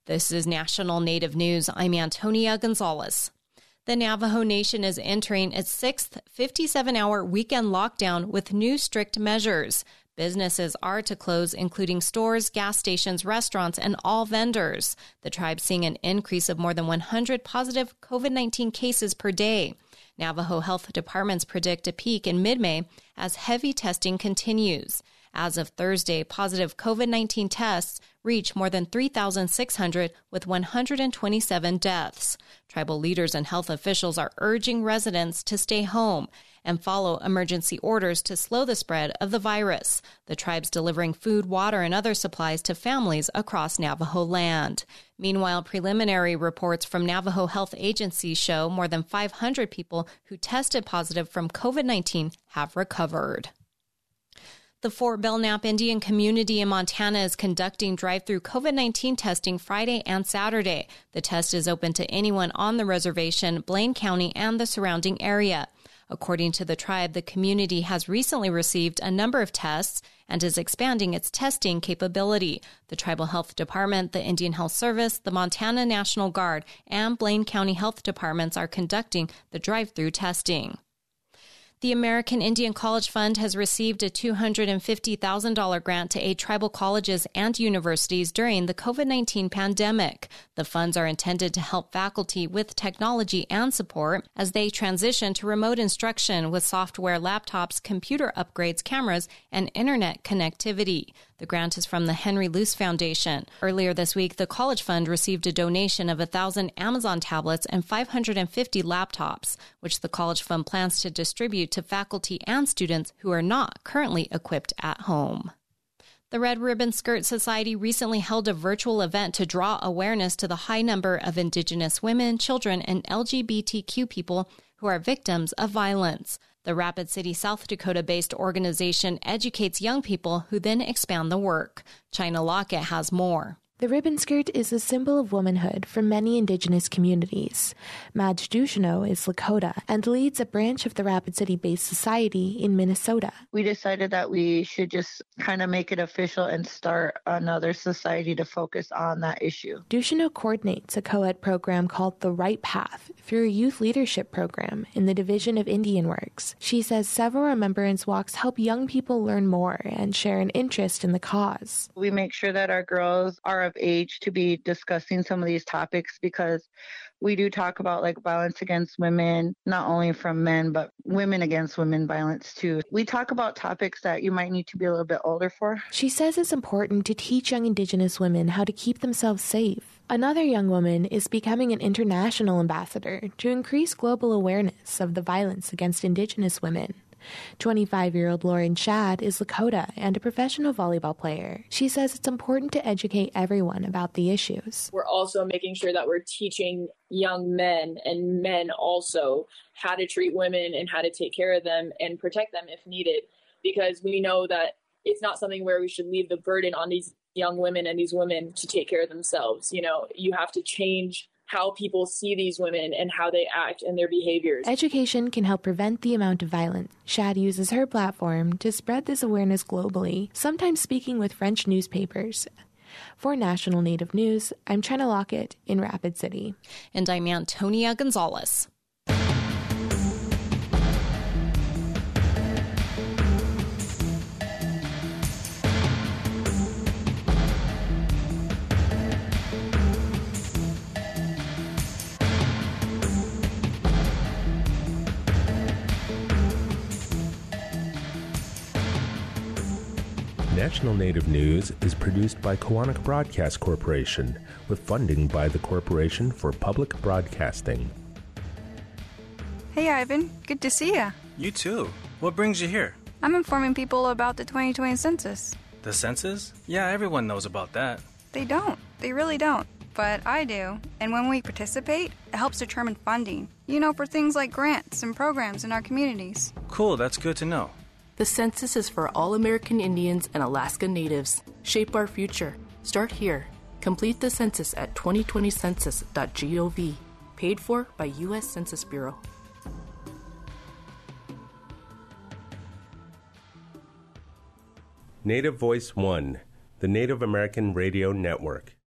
This is National Native News. I'm Antonia Gonzalez. The Navajo Nation is entering its sixth 57-hour weekend lockdown with new strict measures. Businesses are to close, including stores, gas stations, restaurants, and all vendors. The tribe seeing an increase of more than 100 positive COVID-19 cases per day. Navajo health departments predict a peak in mid-May as heavy testing continues. As of Thursday, positive COVID-19 tests reach more than 3,600 with 127 deaths. Tribal leaders and health officials are urging residents to stay home and follow emergency orders to slow the spread of the virus. The tribe's delivering food, water, and other supplies to families across Navajo land. Meanwhile, preliminary reports from Navajo Health Agency show more than 500 people who tested positive from COVID-19 have recovered. The Fort Belknap Indian community in Montana is conducting drive-through COVID-19 testing Friday and Saturday. The test is open to anyone on the reservation, Blaine County, and the surrounding area. According to the tribe, the community has recently received a number of tests and is expanding its testing capability. The Tribal Health Department, the Indian Health Service, the Montana National Guard, and Blaine County Health Departments are conducting the drive-through testing. The American Indian College Fund has received a $250,000 grant to aid tribal colleges and universities during the COVID-19 pandemic. The funds are intended to help faculty with technology and support as they transition to remote instruction with software, laptops, computer upgrades, cameras, and internet connectivity. The grant is from the Henry Luce Foundation. Earlier this week, the College Fund received a donation of 1,000 Amazon tablets and 550 laptops, which the College Fund plans to distribute to faculty and students who are not currently equipped at home. The Red Ribbon Skirt Society recently held a virtual event to draw awareness to the high number of Indigenous women, children, and LGBTQ people who are victims of violence. The Rapid City, South Dakota-based organization educates young people who then expand the work. China Lockett has more. The ribbon skirt is a symbol of womanhood for many Indigenous communities. Madge Ducheneau is Lakota and leads a branch of the Rapid City-based society in Minnesota. We decided that we should just kind of make it official and start another society to focus on that issue. Ducheneau coordinates a co-ed program called The Right Path through a youth leadership program in the Division of Indian Works. She says several remembrance walks help young people learn more and share an interest in the cause. We make sure that our girls are of age to be discussing some of these topics because we do talk about like violence against women, not only from men, but women against women violence too. We talk about topics that you might need to be a little bit older for. She says it's important to teach young Indigenous women how to keep themselves safe. Another young woman is becoming an international ambassador to increase global awareness of the violence against Indigenous women. 25-year-old Lauren Shad is Lakota and a professional volleyball player. She says it's important to educate everyone about the issues. We're also making sure that we're teaching young men and men also how to treat women and how to take care of them and protect them if needed, because we know that it's not something where we should leave the burden on these young women and these women to take care of themselves. You know, you have to change how people see these women and how they act and their behaviors. Education can help prevent the amount of violence. Shad uses her platform to spread this awareness globally, sometimes speaking with French newspapers. For National Native News, I'm China Lockett in Rapid City. And I'm Antonia Gonzalez. National Native News is produced by Koahnic Broadcast Corporation with funding by the Corporation for Public Broadcasting. Hey, Ivan. Good to see ya. You too. What brings you here? I'm informing people about the 2020 census. The census? Yeah, everyone knows about that. They don't. They really don't. But I do. And when we participate, it helps determine funding. You know, for things like grants and programs in our communities. Cool, that's good to know. The census is for all American Indians and Alaska Natives. Shape our future. Start here. Complete the census at 2020census.gov. Paid for by U.S. Census Bureau. Native Voice One, the Native American Radio Network.